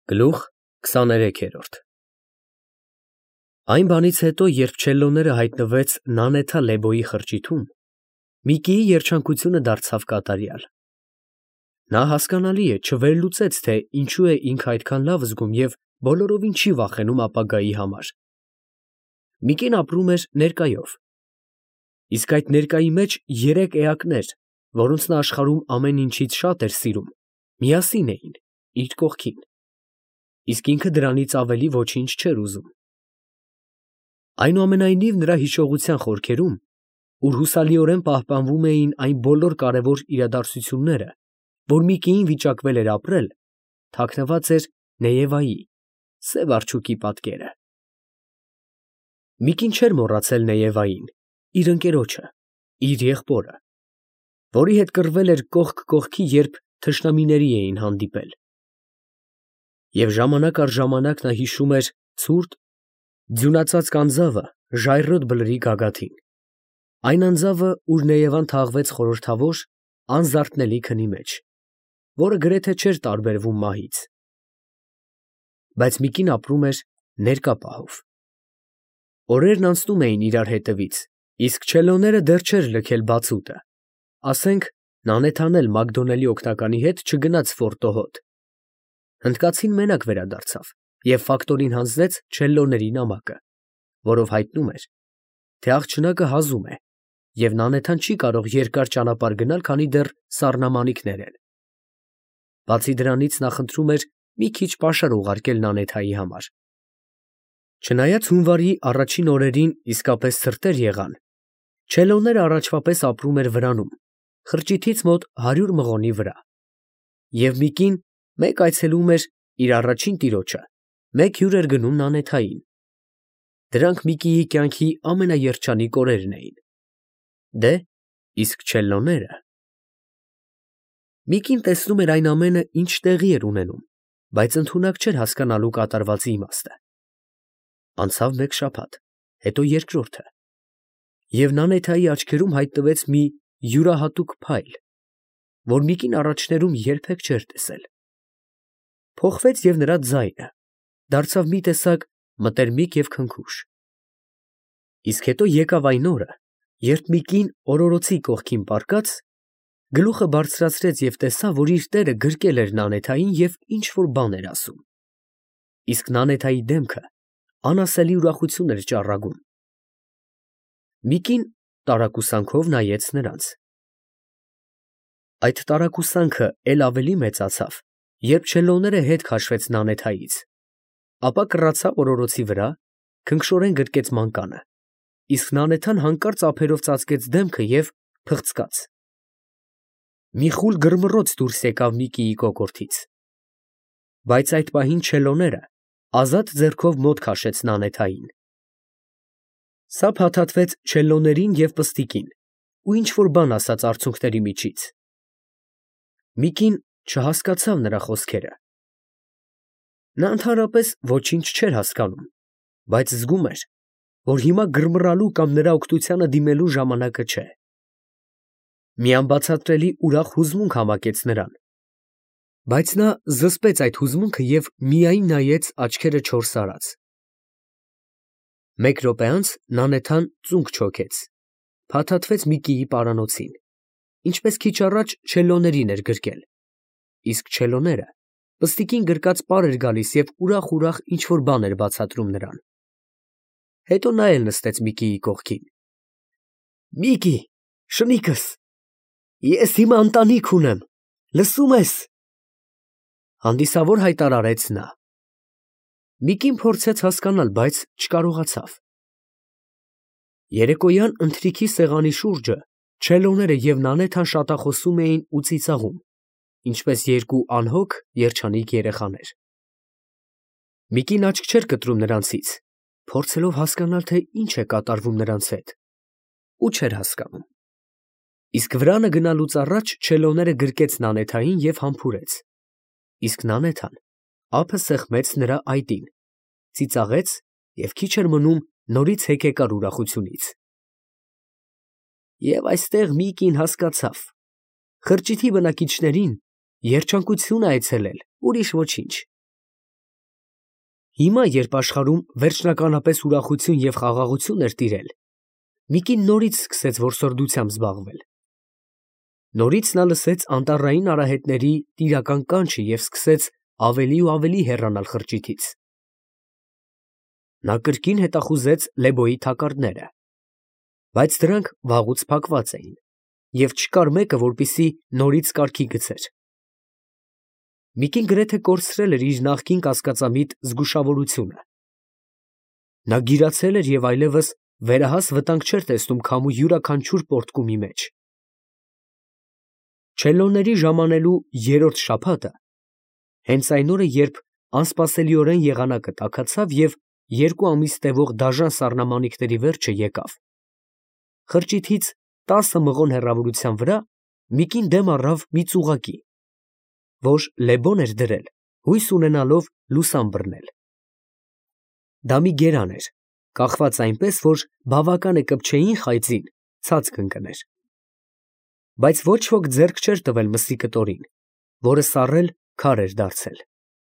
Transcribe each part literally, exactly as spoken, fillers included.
Գլուխ քսաներեքերորդ Այն բանից հետո, երբ չելլոները հայտնվեց Նանեթա Լեբոյի խրճիթում, Միկիի երջանկությունը դարձավ կատարյալ։ Նա հասկանալի է, չվերլուծեց, թե ինչու է ինքը այդքան լավ զգում և բոլորովին չի վախենում ապագայի համար։ Միկին ապրում էր ներկայով։ Իսկ այդ ներկայի մեջ երեք էակներ, որոնց նա աշխարհում ամեն ինչից շատ էր սիրում, միասին էին, իր կողքին։ Իսկ ինքը դրանից ավելի ոչինչ չէր ուզում։ Այնուամենայնիվ, նրա հիշողության խորքերում, ուր հուսալիորեն պահպանվում էին այն բոլոր կարևոր իրադարձությունները, որ Միկիին վիճակվել էր ապրել, թաքնված էր Նեևայի, սև արջուկի պատկերը։ Միկին չէր մոռացել Նեևային, իր ընկերոջը, իր եղբորը, որի հետ կռվել էր կողք կողքի, երբ թշնամիների էին հանդիպել։ Եվ ժամանակ առ ժամանակ նա հիշում էր ցուրտ, ձյունածածկ անձավը ժայռոտ բլրի գագաթին, այն անձավը, ուր Նեևան թաղվեց խորհրդավոր, անզարթնելի քնի մեջ, որը գրեթե չէր տարբերվում մահից։ Բայց Միկին ապրում էր ներկա պահով։ Օրերն անցնում էին իրար հետևից, իսկ չելլոները դեռ չէր լքել բացուտը, ասենք Նանեթան էլ Մակդոնելի օգնականի հետ չգնաց Ֆորտոհոտ։ Հնդկացին մենակ վերադարձավ և ֆակտորին հանձնեց չելլոների նամակը, որով հայտնում էր, թե աղջնակը հազում է, և Նանեթան չի կարող երկար ճանապարհ գնալ, քանի դեռ սառնամանիքներ են։ Բացի դրանից, նա խնդրում էր մի քիչ պաշար ուղարկել Նանեթայի համար։ Չնայած հունվարի առաջին օրերին իսկապես ցրտեր եղան, չելլոները առաջվա պես ապրում էր վրանում, խրճիթից մոտ հարյուր մղոնի վրա, և Միկին մեկ այցելում էր իր առաջին տիրոջը, մեկ հյուր էր գնում Նանեթային։ Դրանք Միկիի կյանքի ամենաերջանիկ օրերն էին։ Դե, իսկ չելլոները… Միկին տեսնում էր այն ամենը, ինչ տեղի էր ունենում, բայց ընդունակ չէր հասկանալու կատարվածի իմաստը։ Անցավ մեկ շաբաթ, հետո երկրորդը, և Նանեթայի աչքերում հայտնվեց մի յուրահատուկ փայլ, որ Միկին առաջներում երբեք չէր տեսել։ Փոխվեց և նրա ձայնը, դարձավ մի տեսակ մտերմիկ և քնքուշ։ Իսկ հետո եկավ այն օրը, երբ Միկին օրորոցի կողքին պառկած, գլուխը բարձրացրեց և տեսավ, որ իր տերը գրկել էր Նանեթային և ինչ֊որ բան էր ասում։ Իսկ Նանեթայի դեմքը անասելի ուրախություն էր ճառագում։ Միկին տարակուսանքով նայեց նրանց։ Այդ տարակուսանքը էլ ավելի մեծացավ, երբ չելլոները հետ քաշվեց Նանեթայից, ապա կռացավ օրորոցի վրա, քնքշորեն գրկեց մանկանը, իսկ Նանեթան հանկարծ ափերով ծածկեց դեմքը և փղծկաց։ Մի խուլ գրմռոց դուրս եկավ Միկիի կոկորդից։ Բայց այդ պահին չելլոները ազատ ձեռքով մոտ քաշեց Նանեթային։ Սա փաթաթվեց չելլոներին և պստիկին ու ինչ֊որ բան ասաց արցունքների միջից։ Միկին չհասկացավ նրա խոսքերը։ Նա ընդհանրապես ոչինչ չէր հասկանում, բայց զգում էր, որ հիմա գրմռալու կամ նրա օգնությանը դիմելու ժամանակը չէ։ Մի անբացատրելի ուրախ հուզմունք համակեց նրան, բայց նա զսպեց այդ հուզմունքը և միայն նայեց աչքերը չորս արած։ Մեկ րոպե անց Նանեթան ծունկ չոքեց, փաթաթվեց Միկիի պարանոցին, ինչպես քիչ առաջ չելլոներին էր գրկել, իսկ չելլոները պստիկին գրկած պար էր գալիս և ուրախ֊ուրախ ինչ֊որ բան էր բացատրում նրան։ Հետո նա էլ նստեց Միկիի կողքին։ ֊ Միկի, շնիկս, ես հիմա ընտանիք ունեմ, լսո՞ւմ ես, ֊ հանդիսավոր հայտարարեց նա։ Միկին փորձեց հասկանալ, բայց չկարողացավ։ Երեկոյան ընթրիքի սեղանի շուրջը չելլոները և Նանեթան շատախոսում էին ու ծիծաղում, ինչպես երկու անհոգ, երջանիկ երեխաներ։ Միկին աչք չէր կտրում նրանցից, փորձելով հասկանալ, թե ինչ է կատարվում նրանց հետ, ու չէր հասկանում։ Իսկ վրանը գնալուց առաջ չելլոները գրկեց Նանեթային և համբուրեց, իսկ Նանեթան ափը սեղմեց նրա այտին, ծիծաղեց և քիչ էր մնում նորից հեկեկար ուրախությունից։ Եվ այստեղ Միկին հասկացավ. խրճիթի բնակիչներին երջանկություն է այցելել, ուրիշ ոչինչ։ Հիմա, երբ աշխարհում վերջնականապես ուրախություն և խաղաղություն էր տիրել, Միկին նորից սկսեց որսորդությամբ զբաղվել։ Նորից նա լսեց անտառային արահետների տիրական կանչը և սկսեց ավելի ու ավելի հեռանալ խրճիթից։ Նա կրկին հետախուզեց Լեբոյի թակարդները, բայց դրանք վաղուց փակված էին, և չկար մեկը, որպեսզի նորից կարգի գցեր։ Միկին գրեթե կորցրել էր իր նախկին կասկածամիտ զգուշավորությունը։ Նա գիրացել էր և այլևս վերահաս վտանգ չէր տեսնում քամու յուրաքանչյուր պոռթկումի մեջ։ Չելլոների ժամանելու երրորդ շաբաթը, հենց այն օրը, երբ անսպասելիորեն եղանակը տաքացավ և երկու ամիս տևող դաժան սառնամանիքների վերջը եկավ, խրճիթից տասը մղոն հեռավորության վրա Միկին դեմ առավ մի ծուղակի, որ Լեբոն էր դրել, հույս ունենալով լուսան բռնել։ Դա մի գերան էր, կախված այնպես, որ բավական է կպչեին խայծին, ցած կընկներ։ Բայց ոչ ոք ձեռք չէր տվել մսի կտորին, որը սառել քար էր դարձել։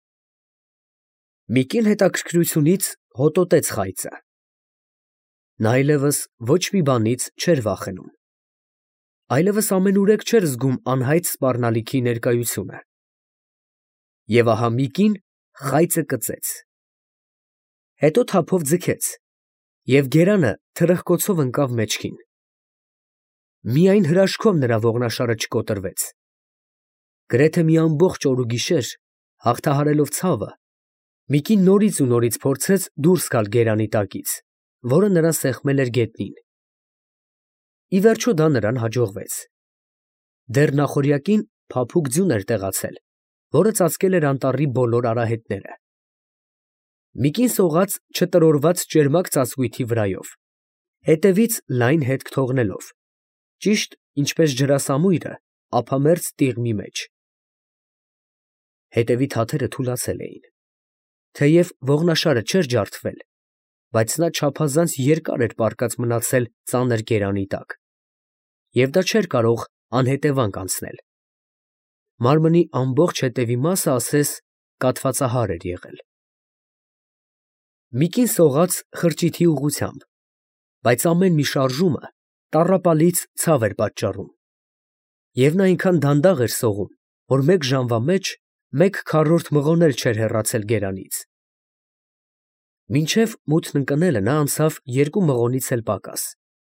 Միկին հետաքրքրությունից հոտոտեց խայծը։ Նա այլևս ոչ մի բանից չէր վախենում, այլևս ամենուրեք չէր զգում անհայտ սպառնալիքի ներկայությունը։ Եվ ահա Միկին խայծը կծեց, հետո թափով ձգեց, և գերանը թրխկոցով ընկավ մեջքին։ Միայն հրաշքով նրա ողնաշարը չկոտրվեց։ Գրեթե մի ամբողջ օր ու գիշեր, հաղթահարելով ցավը, Միկին նորից ու նորից փորձեց դուրս գալ գերանի տակից, որը նրան սեղմել էր գետնին։ Ի վերջո դա նրան հաջողվեց։ Դեռ նախօրյակին փափուկ ձյուն էր տեղացել, որը ծածկել էր անտառի բոլոր արահետները։ Միկին սողաց չտրորված ճերմակ ծածկույթի վրայով, հետևից լայն հետք թողնելով, ճիշտ ինչպես ջրասամույրը ափամերձ տիղմի մեջ։ Հետևի թաթերը թուլացել էին, թեև ողնաշարը չէր ջարդվել, բայց նա չափազանց երկար էր պառկած մնացել ծանր գերանի տակ, և դա չէր կարող անհետևանք անցնել։ Մարմնի ամբողջ հետևի մասը ասես կաթվածահար էր եղել։ Միկին սողաց խրճիթի ուղղությամբ, բայց ամեն մի շարժումը տառապալից ցավ էր պատճառում, և նա այնքան դանդաղ էր սողում, որ մեկ ժամվա մեջ մեկ քառորդ մղոն էլ չէր հեռացել գերանից։ Մինչև մութն ընկնելը նա անցավ երկու մղոնից էլ պակաս։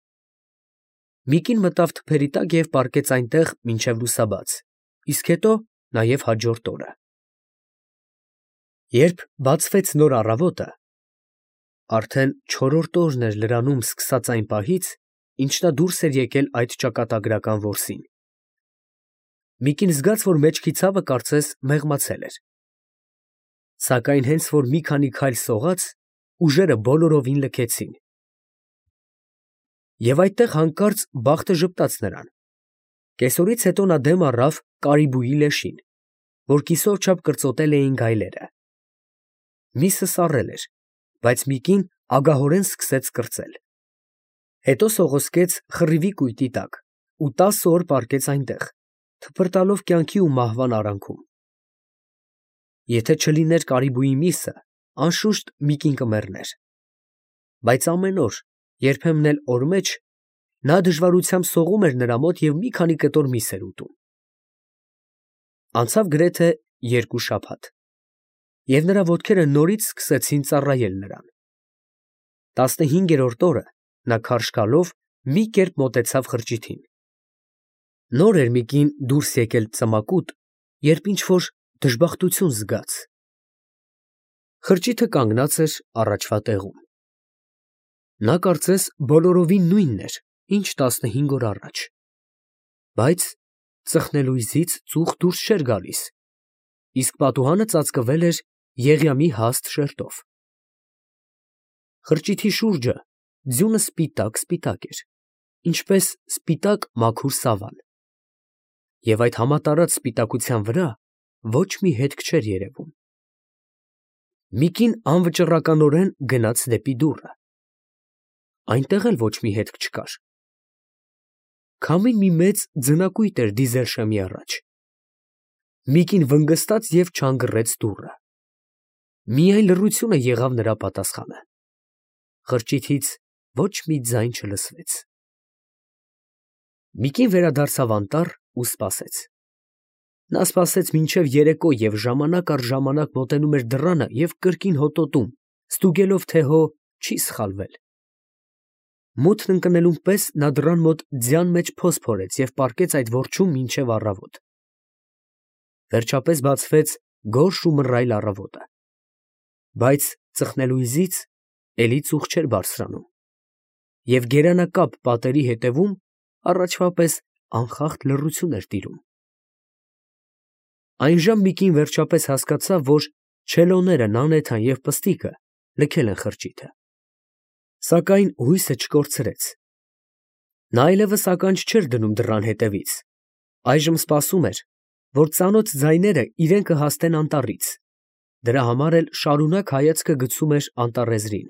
Միկին մտավ թփերի տակ և պառկեց այնտեղ մինչև լուսաբաց, իսկ հետո նաև հաջորդ օրը։ Երբ բացվեց նոր առավոտը, արդեն չորրորդ օրն էր լրանում սկսած այն պահից, ինչ նա դուրս էր եկել այդ ճակատագրական որսին, Միկին զգաց, որ մեջքի ցավը կարծես մեղմացել էր։ Սակայն հենց որ մի քանի քայլ սողաց, ուժերը բոլորովին լքեցին։ Եվ այդտեղ հանկարծ բախտը ժպտաց նրան։ Կեսօրից հետո նա դեմ առավ կարիբուի լեշին, որ կիսով չափ կրծոտել էին գայլերը։ Միսը սառել էր, բայց Միկին ագահորեն սկսեց կրծել։ Հետո սողոսկեց խռիվի կույտի տակ ու տասը օր պառկեց այնտեղ, թփրտալով կյանքի ու մահվան արանքում։ Եթե չլիներ կարիբուի միսը, անշուշտ Միկին կմեռներ։ Բայց ամեն օր, երբեմն էլ օրմեջ, նա դժվարությամբ սողում էր նրա մոտ և մի քանի կտոր միս էր ուտում։ Անցավ գրեթե երկու շաբաթ, և նրա ոտքերը նորից սկսեցին ծառայել նրան։ Տասնհինգերորդ օրը նա քարշ գալով մի կերպ մոտեցավ խրճիթին։ Նոր էր Միկին դուրս եկել ծմակուտ, երբ ինչ֊որ դժբախտություն զգաց։ Խրճիթը կանգնած էր առաջվա տեղում։ Նա կարծես բոլորովին նույնն էր, ինչ տասնհինգ օր առաջ, բայց ծխնելույզից ծուխ դուրս չէր գալիս, իսկ պատուհանը ծածկվել էր եղյամի հաստ շերտով։ Խրճիթի շուրջը ձյունը սպիտակ֊սպիտակ էր, ինչպես սպիտակ մաքուր սավան, և այդ համատարած սպիտակության վրա ոչ մի հետք չէր երևում։ Միկին անվճռականորեն գնաց դեպի դուռը։ Այնտեղ էլ ոչ մի հետք չկար։ Քամին մի մեծ ձնակույտ էր դիզել շեմի առաջ։ Միկին վնգստաց և չանգռեց դուռը։ Միայն լռությունը եղավ նրա պատասխանը։ Խրճիթից ոչ մի ձայն չլսվեց։ Միկին վերադարձավ անտառ ու սպասեց։ Նա սպասեց մինչև երեկո և ժամանակ առ ժամանակ մոտենում էր դռանը և կրկին հոտոտում, ստուգելով, թե հո չի սխալվել։ Մութն ընկնելուն պես նա դռան մոտ ձյան մեջ փոս փորեց և պառկեց այդ որջում մինչև առավոտ։ Վերջապես բացվեց գորշ ու մռայլ առավոտը, բայց ծխնելույզից էլի ծուխ չէր բարձրանում, և գերանակապ պատերի ետևում առաջվա պես անխախտ լռություն էր տիրում։ Այնժամ Միկին վերջապես հասկացավ, որ չելոները, նանեթան և պստիկը լքել են խրճիթը, սակայն հույսը չկորցրեց։ Նա այլևս ականջ չէր դնում դռան հետևից, այժմ սպասում էր, որ ծանոթ ձայները իրան կհասնեն անտառից, դրա համար էլ շարունակ հայացքը գցում էր անտառեզրին։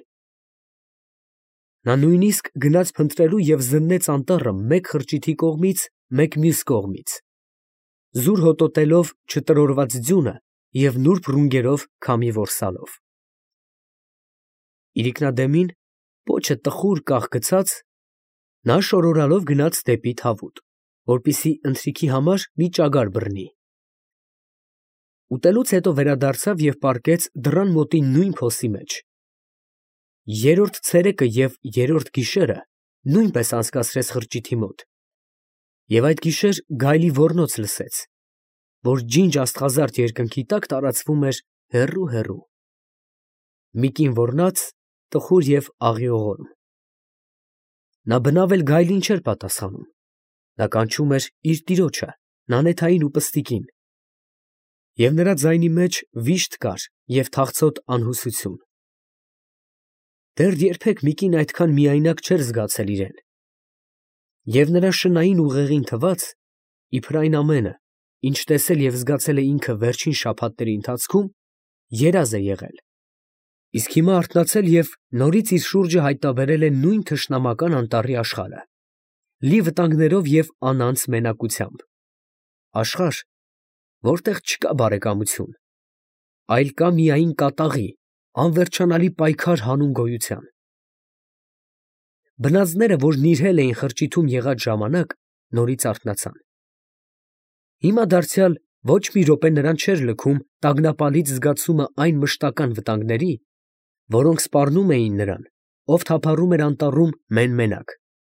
Նա նույնիսկ գնաց փնտրելու և զննեց անտառը մեկ խրճիթի կողմից, մեկ մյուս կողմից, զուր հոտոտելով չտրորված ձյունը և նուրբ ռունգերով քամի որսալով։ Իրիկնադեմին, պոչը տխուր կախ գցած, նա շորորալով գնաց դեպի Թավուտ, որպեսզի ընթրիքի համար մի ճագար բռնի։ Ուտելուց հետո վերադարձավ և պառկեց դռան մոտի նույն փոսի մեջ։ Երրորդ ցերեկը և երրորդ գիշերը նույնպես անցկացրեց խրճիթի մոտ, և այդ գիշեր գայլի ոռնոց լսեց, որ ջինջ աստղազարդ երկնքի տակ տարածվում էր հեռու֊հեռու։ Միկին ոռնաց, տխուր և աղիողորմ։ Նա բնավ էլ գայլին չէր պատասխանում, նա կանչում էր իր տիրոջը, նանեթային ու պստիկին, և նրա ձայնի մեջ վիշտ կար և թախծոտ անհուսություն։ Դեռ երբեք Միկին այդքան միայնակ չէր զգացել իրեն, և նրա շնային ուղեղին թվաց, իբր այն ամենը, ինչ տեսել և զգացել է ինքը վերջին շաբաթների ընթացքում, երազ է եղել, իսկ հիմա արթնացել և նորից իր շուրջը հայտնաբերել է նույն թշնամական անտառի աշխարհը, լի վտանգներով և անանց մենակությամբ, աշխարհ, որտեղ չկա բարեկամություն, այլ կա միայն կատաղի, անվերջանալի պայքար հանուն գոյության։ Բնածները, որ նիրհել էին խրճիթում եղած ժամանակ, նորից արթնացան։ Հիմա դարձյալ ոչ մի րոպե նրան չէր լքում տագնապալից զգացումը այն մշտական վտանգների, որոնք սպառնում էին նրան, ով թափառում էր անտառում մեն֊մենակ։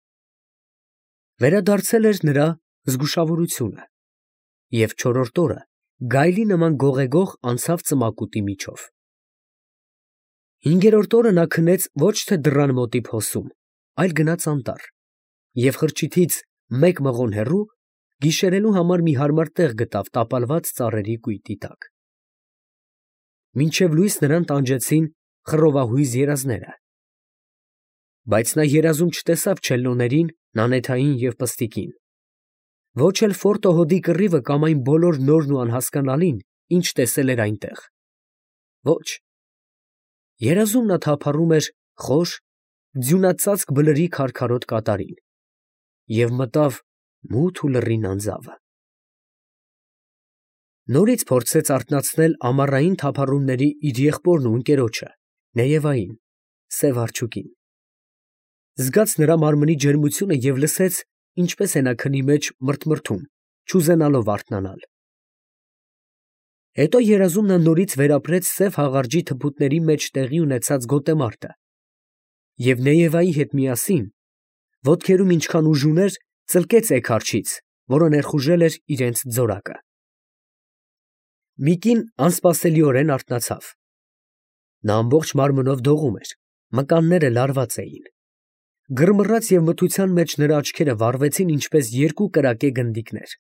Վերադարձել էր նրա զգուշավորությունը, և չորրորդ օրը գայլի նման գողեգող անցավ ծմակուտի միջով։ Հինգերորդ օրը նա քնեց ոչ թե դռան մոտի փոսում, այլ գնաց անտառ և խրճիթից մեկ մղոն հեռու գիշերելու համար մի հարմար տեղ գտավ տապալված ծառերի կույտի տակ։ Մինչև լույս նրան տանջեցին խռովահույզ երազները, բայց նա երազում չտեսավ չելլոներին, նանեթային և պստիկին, ոչ էլ ֆորտո հոդի կռիվը կամ այն բոլոր նորն ու անհասկանալին, ինչ տեսել էր այնտեղ։ Ոչ, երազում նա թափառում էր խոր, ձյունածածկ բլրի քարքարոտ կատարին և մտավ մութ ու լռին անձավը։ Նորից փորձեց արթնացնել ամառային թափառումների իր եղբորն ու ընկերոջը, Նեևային, սև արջուկին, զգաց նրա մարմնի ջերմությունը և լսեց, ինչպես է նա քնի մեջ մրթմրթում, չուզենալով արթնանալ։ Հետո երազում նա նորից վերապրեց սև հաղարջի թփուտների մեջ տեղի ունեցած գոտեմարտը և Նեևայի հետ միասին, ոտքերում ինչքան ուժ ուներ, ծլկեց էգ արջից, որը ներխուժել էր իրենց ձորակը։ Միկին անսպասելիորեն արթնացավ։ Նա ամբողջ մարմնով դողում էր, մկանները լարված էին։ Գրմռաց և մթության մեջ նրա աչքերը վառվեցին ինչպես երկու կրակե գնդիկներ։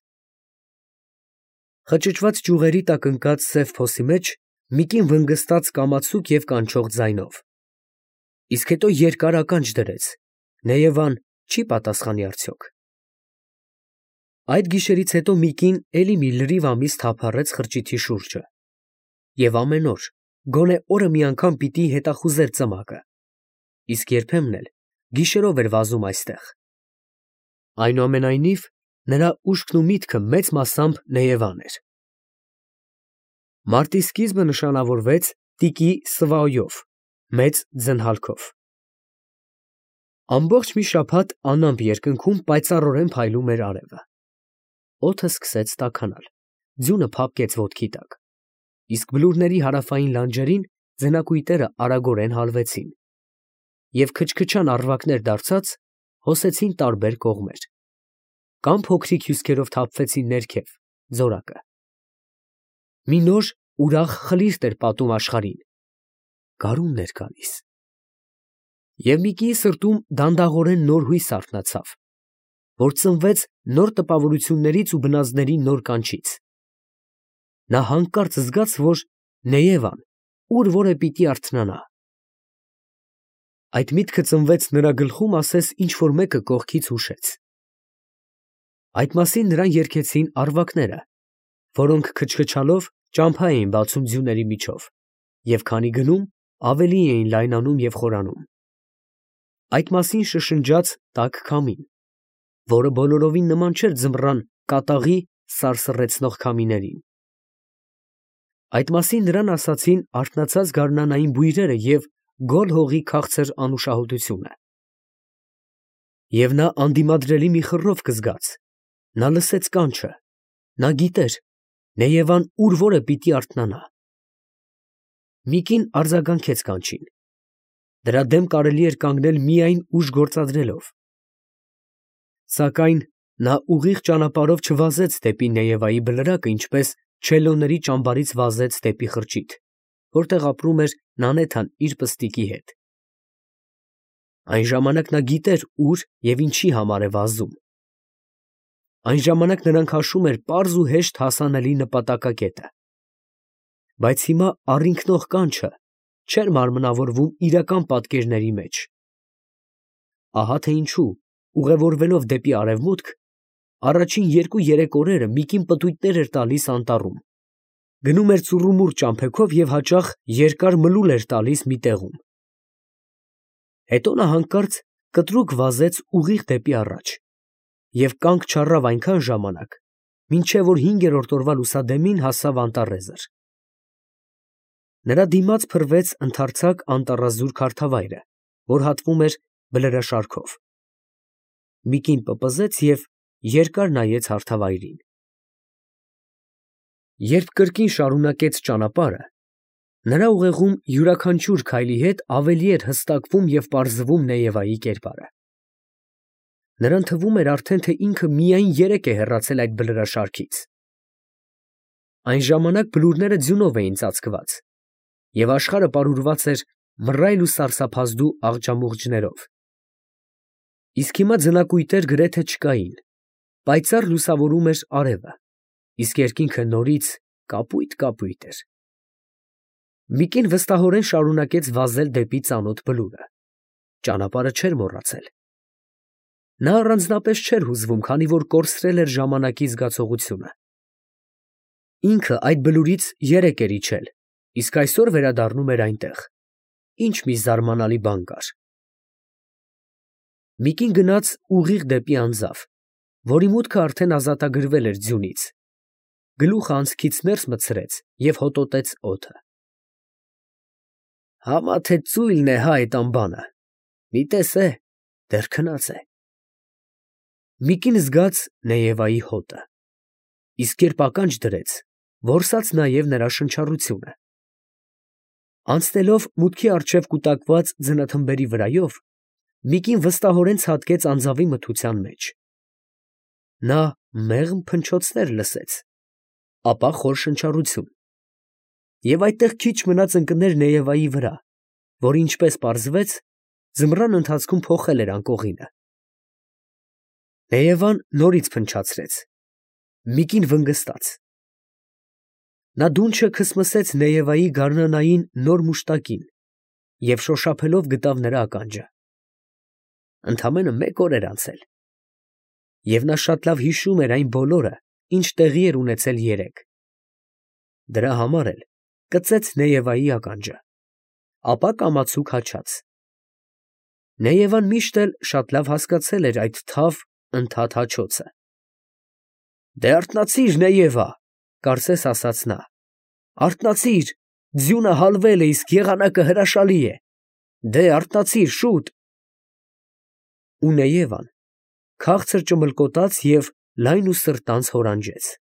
Խճճված ճյուղերի տակ ընկած սև փոսի մեջ Միկին վնգստաց կամացուկ և կանչող ձայնով, իսկ հետո երկար ականջ դրեց, Նեևան չի պատասխանի արդյոք։ Այդ գիշերից հետո Միկին էլի մի լրիվ ամիս թափառեց խրճիթի շուրջը և ամեն օր, գոնե օրը մի անգամ պիտի հետախուզեր ծմակը, իսկ երբեմն էլ գիշերով էր վազում այստեղ։ Այնուամենայնիվ, նրա ուշքն ու միտքը մեծ մասամբ Նեևան էր։ Մարտի սկիզբը նշանավորվեց պստիկի սվայով, մեծ ձնհալքով։ Ամբողջ մի շաբաթ անամպ երկնքում պայծառորեն փայլում էր արևը։ Օդը սկսեց տաքանալ, ձյունը փափկեց ոտքի տակ, իսկ բլուրների հարավային լանջերին ձնակույտերը արագորեն հալվեցին և քչքչան առվակներ դարձած հոսեցին տարբեր կողմեր, կամ փոքրիկ հյուսքերով թափվեցին ներքև, ձորակը։ Մի նոր ուրախ խլիրտ էր պատում աշխարհին. գարունն էր գալիս։ Եվ Միկիի սրտում դանդաղորեն նոր հույս արթնացավ, որ ծնվեց նոր տպավորություններից ու բնազդների նոր կանչից։ Նա հանկարծ զգաց, որ Նեևան ուր որ է պիտի արթնանա։ Այդ միտքը ծնվեց նրա գլխում, ասես ինչ-որ մեկը կողքից հուշեց։ Այդ մասին նրան երգեցին առվակները, որոնք քչքչալով ճամփա էին բացում ձյուների միջով, և քանի գնում, ավելի էին լայնանում և խորանում։ Այդ մասին շշնջաց տաք քամին, որը բոլորովին նման չէր ձմռան կատաղի սարսռեցնող քամիներին։ Այդ մասին նրան ասացին արթնացած գարնանային բույրերը և գոլ հողի քաղցր անուշահոտությունը։ Եվ նա անդիմադրելի մի խռով կզգաց, նա լսեց կանչը, նա գիտեր, Նեևան ուր որ է պիտի արթնանա։ Միկին արձագանքեց կանչին, դրա դեմ կարելի էր կանգնել միայն ուժ գործադրելով։ Սակայն նա ուղիղ ճանապարհով չվազեց դեպի Նեևայի բլրակը, ինչպես չելոների ճամբարից վազեց դեպի խրճիթ, որտեղ ապրում էր Նանեթան իր պստիկի հետ։ Այն ժամանակ նա գիտեր ուր և ինչի համար է վազում։ Այն ժամանակ նրան քաշում էր պարզ ու հեշտ հասանելի նպատակակետը։ Բայց հիմա առինքնող կանչը չէր մարմնավորվում իրական պատկերների մեջ։ Ահա թե ինչու, ուղևորվելով դեպի արևմուտք, առաջին երկու֊երեք օրերը Միկին պտույտներ էր տալիս անտառում, գնում էր ծուռումուռ ճամփեքով և հաճախ երկար մլուլ էր տալիս մի տեղում։ Հետո նա հանկարծ կտրուկ վազեց ուղիղ դեպի առաջ և կանգ չառավ այնքան ժամանակ, մինչև որ հինգերորդ օրվա լուսադեմին հասավ անտառեզր։ Նրա դիմաց փռվեց ընդարձակ անտառազուրկ հարթավայրը, որ հատվում էր բլրաշարքով։ Միկին պպզեց և երկար նայեց հարթավայրին։ Երբ կրկին շարունակեց ճանապարհը, նրա ուղեղում յուրաքանչյուր քայլի հետ ավելի էր հստակվում և պարզվում Նեևայի կերպարը։ Նրան թվում էր արդեն, թե ինքը միայն երեկ է հեռացել այդ բլրաշարքից։ Այն ժամանակ բլուրները ձյունով էին ծածկված, և աշխարհը պարուրված էր մռայլ ու սարսափազդու աղջամուղջներով։ Իսկ հիմա ձնակույտեր գրեթե չկային, պայծառ լուսավորում էր արևը, իսկ երկինքը նորից կապույտ֊կապույտ էր։ Միկին վստահորեն շարունակեց վազել դեպի ծանոթ բլուրը, ճանապարհը չէր մոռացել։ Նա առանձնապես չէր հուզվում, քանի որ կորցրել էր ժամանակի զգացողությունը։ Ինքը այդ բլուրից երեկ էր իջել, իսկ այսօր վերադառնում էր այնտեղ։ Ինչ մի զարմանալի բան կար։ Միկին գնաց ուղիղ դեպի անձավ, որի մուտքը արդեն ազատագրվել էր ձյունից, գլուխը անցքից ներս մտցրեց և հոտոտեց օդը։ Համա թե ծույլն է հա այդ ամբանը, մի տես է, դեռ քնած է։ Միկին զգաց Նեևայի հոտը, իսկ երբ ականջ դրեց, որսաց նաև նրա շնչառությունը։ Անցնելով մուտքի առջև կուտակված ձնաթմբերի վրայով, Միկին վստահորեն ցատկեց անձավի մթության մեջ։ Նա մեղմ փնչոցներ լսեց, ապա խոր շնչառություն, և այդտեղ քիչ մնաց ընկներ Նեևայի վրա, որը, ինչպես պարզվեց, ձմռան ընթացքում փոխել էր անկողինը։ Նեևան նորից փնչացրեց, Միկին վնգստաց։ Նա դունչը քսմսեց Նեևայի գարնանային նոր մուշտակին և շոշափելով գտավ նրա ականջը։ Ընդամենը մեկ օր էր անցել, և նա շատ լավ հիշում էր այն բոլորը, ինչ տեղի էր ունեցել երեկ։ Դրա համար էլ կծեց Նեևայի ականջը, ապա կամացուկ հաչաց։ Նեևան միշտ էլ շատ լավ հասկացել էր այդ թավ, ընդհատ հաչոցը։ «Դե արթնացի՛ր, Նեևա», կարծես ասաց նա, «արթնացի՛ր, Ձյունը հալվել է, իսկ եղանակը հրաշալի է։ Դե արթնացիր, շուտ։ Ու Նեևան քաղցր ճմլկոտաց և լայն ու սրտանց հորանջեց։